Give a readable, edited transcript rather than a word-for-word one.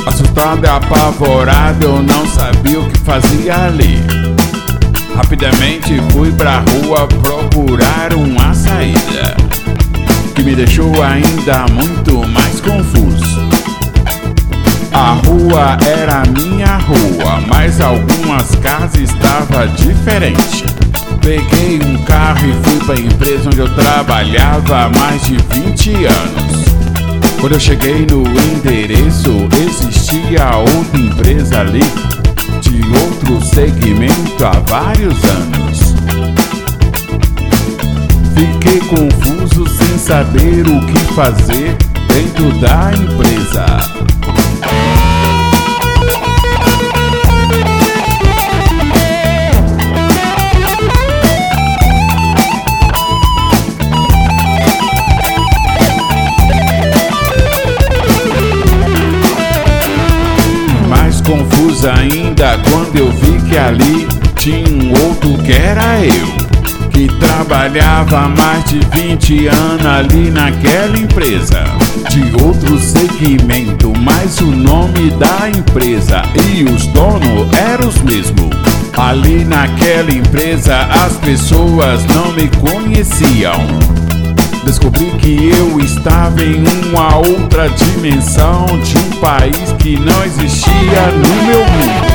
Assustado e apavorado, eu não sabia o que fazia ali. Rapidamente fui pra rua procurar uma saída, que me deixou ainda muito mais confuso. A rua era minha rua, mas algumas casas estavam diferentes. Peguei um carro e fui pra empresa onde eu trabalhava há mais de 20 anos. Quando eu cheguei no endereço, existia outra empresa ali, de outro segmento há vários anos. Fiquei confuso sem saber o que fazer dentro da empresa. Confuso ainda quando eu vi que ali tinha um outro que era eu, que trabalhava há mais de 20 anos ali naquela empresa, de outro segmento, mas o nome da empresa e os donos eram os mesmos. Ali naquela empresa as pessoas não me conheciam. Descobri que eu estava em uma outra dimensão de um país que não existia no meu mundo.